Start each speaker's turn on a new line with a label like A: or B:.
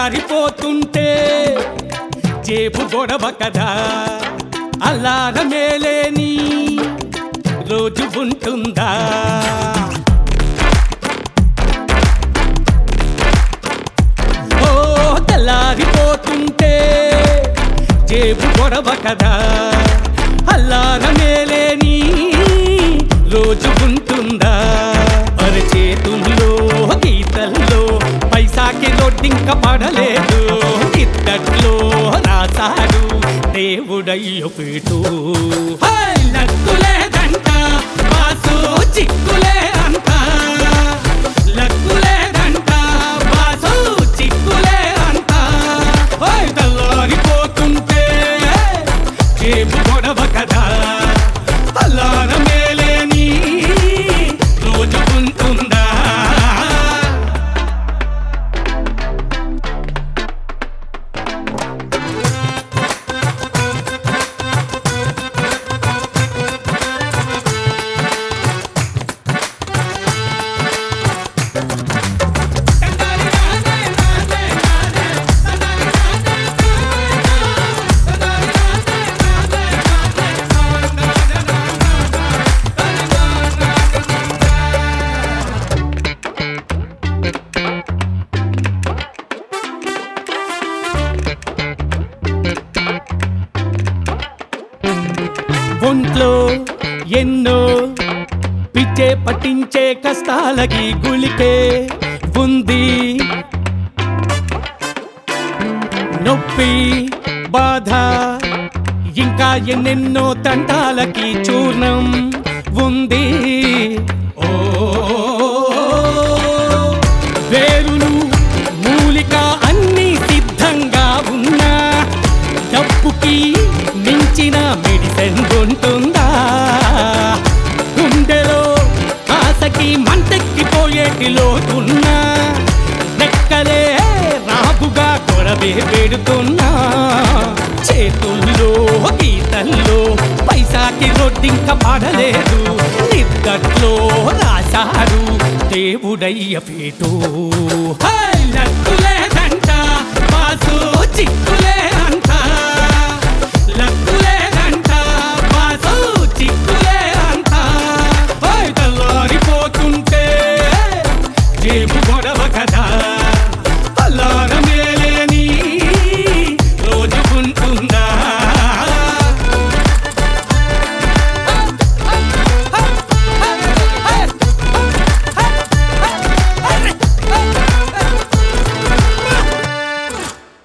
A: తెల్లారిపోతుంటే జేబు గొడవ కదా అల్లారమేలేని రోజు ఉంటుందా ఓ తెల్లారిపోతుంటే జేబు గొడవ కదా అల్లారమేలేని రోజు ఉంటుందా అరచేతుల్లో గీతల్లో పైసాకి లొడ్డింక పడలేదు ఇద్దట్లో రాసాడు దేవుడయ్య పేటు లక్కులేదంట బాసు చిక్కులే అంట లక్కులేదంట బాసు చిక్కులే అంట తెల్లారిపోతుంటే జేబు గొడవ కదా అల్లారమేలేని రోజు ఉంటుందా ఒంట్లో ఎన్నో పిచ్చే పట్టించే కష్టాలకి గుళికే ఉంది నొప్పి బాధ ఇంకా ఎన్నెన్నో తంటాలకి చూర్ణం ఉంది ఓ వేరులు మూలిక అన్ని సిద్ధంగా ఉన్నా డబ్బుకి మించిన మెడిసిన్ ఉంటుందా గుండెలో ఆశకి మంటెక్కిపోయేటి లోతున్నా రెక్కలే రాబుగా గొడవే పెడుతున్నా చేతుల్లో గీతల్లో పైసాకి రొడ్డింక పడలేదు నిద్దట్లో రాశాడు దేవుడయ్య పేటు లక్కులేదంట బాసు చిక్కులే అంట లక్కులేదంట బాసు చిక్కులే అంట తెల్లారిపోతుంటే జేబు గొడవ కదా